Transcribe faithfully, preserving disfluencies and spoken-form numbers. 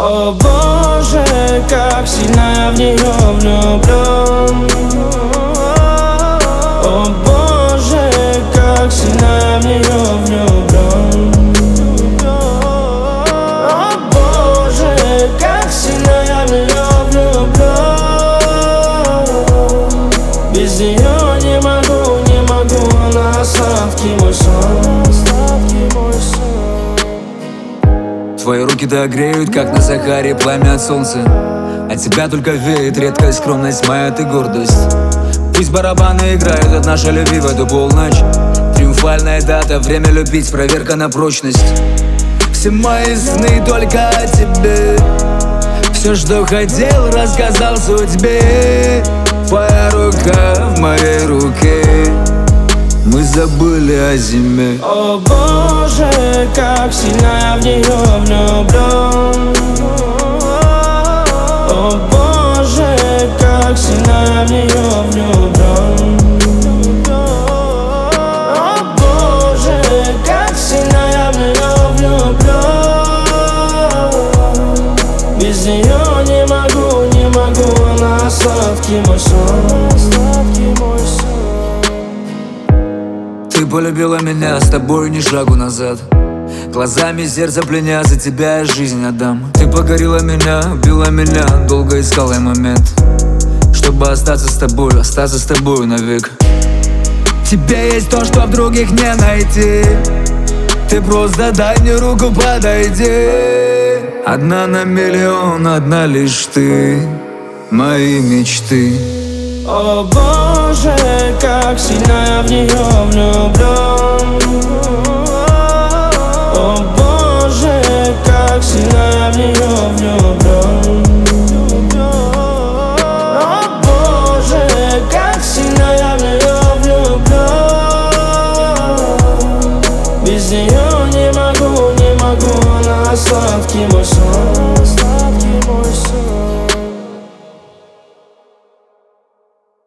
О боже, как сильно я в нее влюблен. О боже, как сильно я в нее влюблен. О боже, как сильно я в нее влюблен. Без нее не могу, не могу, она сладкий мой сон. Сладкий мой сон. Твои руки догреют, как на Сахаре пламя от солнца. От тебя только веет редкая скромность, моя ты гордость. Пусть барабаны играют от нашей любви в эту полночь. Триумфальная дата, время любить, проверка на прочность. Все мои сны только о тебе. Все, что хотел, рассказал судьбе. Твоя рука в моей руке. Мы забыли о зиме. О боже, как сильно я в нее влюблен. О боже, как сильно я в нее влюблен. О боже, как сильно я в нее влюблен. Без нее не могу, не могу, она сладкий мой сон. Сладкий мой сон. Ты полюбила меня, с тобой ни шагу назад. Глазами сердце пленя, за тебя я жизнь отдам. Ты покорила меня, убила меня, долго искал я момент, чтобы остаться с тобой, остаться с тобой навек. В тебе есть то, что в других не найти. Ты просто дай мне руку, подойди. Одна на миллион, одна лишь ты, мои мечты. О боже, как сильно я в нее влюблен. О боже, как сильно я в нее влюблен. О боже, как сильно я в нее влюблен. Без нее не могу, не могу, она сладкий мой